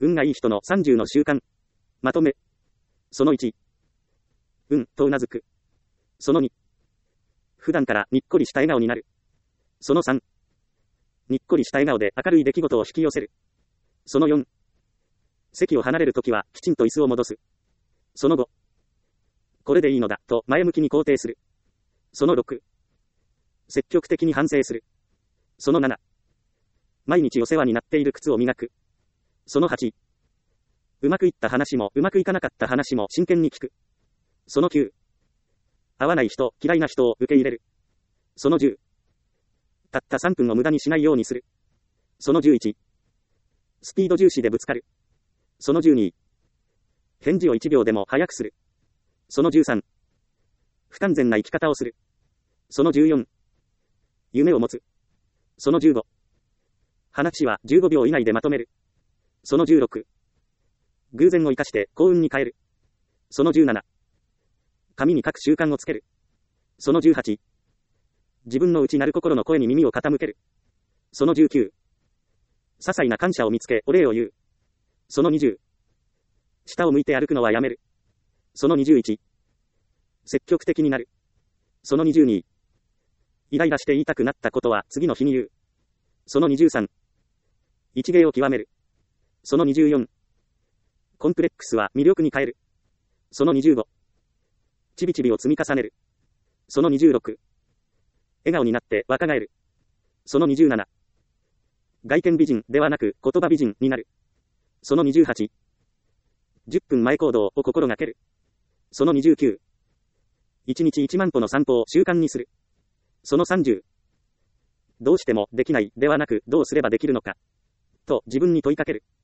運がいい人の30の習慣。まとめ。その1。とうなずく。その2。普段からにっこりした笑顔になる。その3。にっこりした笑顔で明るい出来事を引き寄せる。その4。席を離れるときはきちんと椅子を戻す。その5。これでいいのだと前向きに肯定する。その6。積極的に反省する。その7。毎日お世話になっている靴を磨く。その8。うまくいった話もうまくいかなかった話も真剣に聞く。その9。合わない人、嫌いな人を受け入れる。その10。たった3分を無駄にしないようにする。その11。スピード重視でぶつかる。その12。返事を1秒でも早くする。その13。不完全な生き方をする。その14。夢を持つ。その15。話は15秒以内でまとめる。その16。偶然を生かして幸運に変える。その17。紙に書く習慣をつける。その18。自分の内なる心の声に耳を傾ける。その19。些細な感謝を見つけお礼を言う。その20。下を向いて歩くのはやめる。その21。積極的になる。その22。イライラして言いたくなったことは次の日に言う。その23。一芸を極める。その24。コンプレックスは魅力に変える。その25。ちびちびを積み重ねる。その26。笑顔になって若返る。その27。外見美人ではなく言葉美人になる。その28。10分前行動を心がける。その29。1日1万歩の散歩を習慣にする。その30。どうしてもできないではなくどうすればできるのかと自分に問いかける。